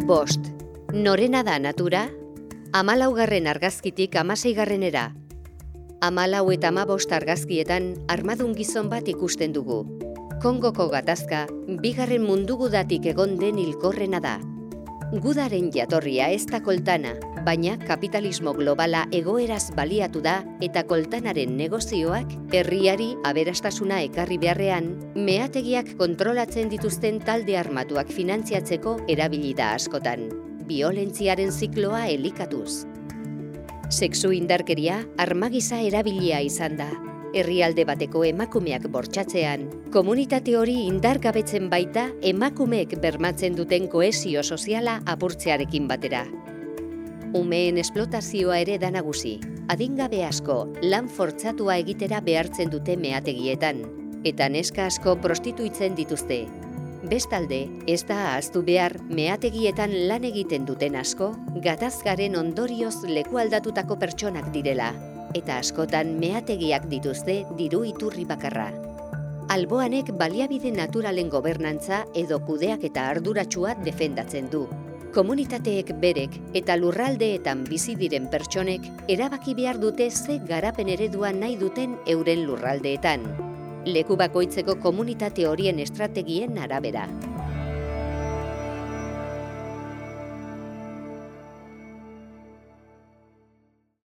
Bost. Norena da natura? 14. argazkitik 16. 14 eta 15 argazkietan armadun gizon bat ikusten dugu. Kongoko gatazka, bigarren mundu gudatik egon den hilkorrena da. Gudaren jatorria ez da koltana, baina kapitalismo globala egoeraz baliatu da eta koltanaren negozioak herriari aberastasuna ekarri beharrean, meategiak kontrolatzen dituzten talde armatuak finantziatzeko erabili da askotan, biolentziaren zikloa elikatuz. Sexu indarkeria armagisa erabilia izan da. Herrialde bateko emakumeak bortxatzean, komunitate hori indargabetzen baita emakumeek bermatzen duten kohesio soziala apurtzearekin batera. Umeen esplotazioa ere da nagusi. Adingabe asko lan fortzatua egitera behartzen dute meategietan, eta neska asko prostituitzen dituzte. Bestalde, ez da ahaztu behar meategietan lan egiten duten asko, gatazkaren ondorioz lekualdatutako pertsonak direla, eta askotan meategiak dituzte diru iturri bakarra. Alboanek baliabide naturalen gobernantza edo kudeak eta arduratsua defendatzen du. Komunitateek berek eta lurraldeetan bizi diren pertsonek erabaki behar dute ze garapen eredua nahi duten euren lurraldeetan. Leku bakoitzeko komunitate horien estrategien arabera.